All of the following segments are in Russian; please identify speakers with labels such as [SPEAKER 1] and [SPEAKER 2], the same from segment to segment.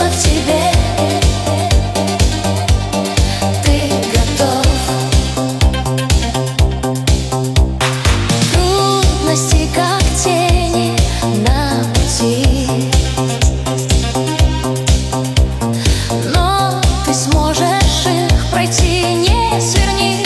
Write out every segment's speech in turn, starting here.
[SPEAKER 1] сила в тебе. Ты готов. Трудности, как тени на пути, но ты сможешь их пройти, не сверни.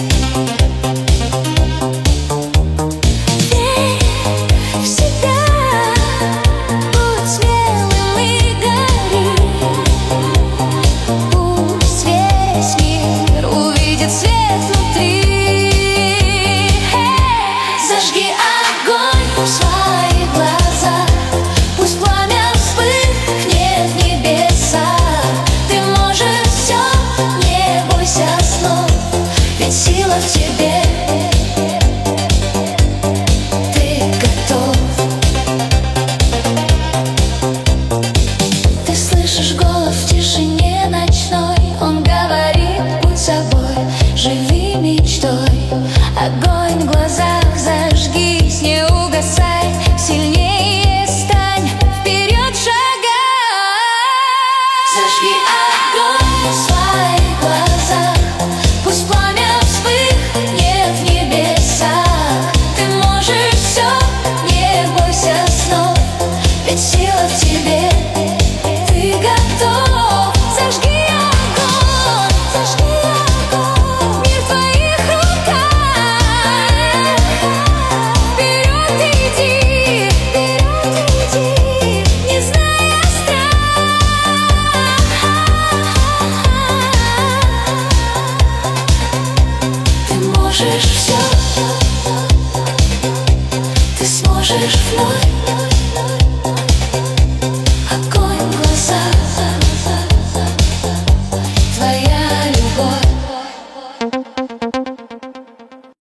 [SPEAKER 1] В своих глазах пусть пламя вспыхнет в небеса. Ты можешь все, не бойся снов, ведь сила в тебе. Ты готов. Ты слышишь голос в тишине ночной. Он говорит: будь собой, живи мечтой. Огонь в глазах зажгись, не угасай, сильнее стань, вперед шагай. Зажги огонь.